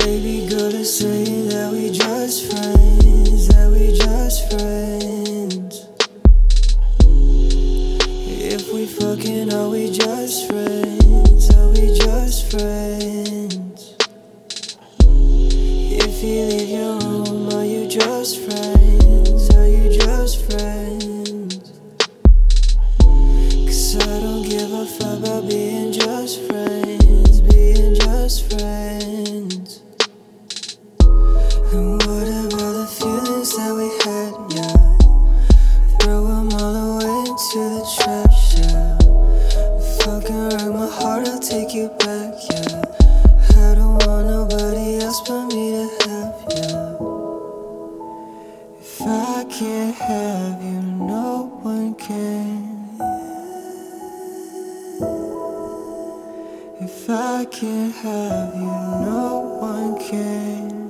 Baby girl is saying that we just friends, that we just friends. If we fucking, are we just friends, are we just friends? If you leave your room, are you just friends, are you just friends? Cause I don't give a fuck about being just friends, being just friends. And what about the feelings that we had, yeah? Throw them all away into the trash, yeah. Fucking wreck my heart, I'll take you back, yeah. I don't want nobody else but me to have, yeah. If I can't have you, no one can. If I can't have you, no one can.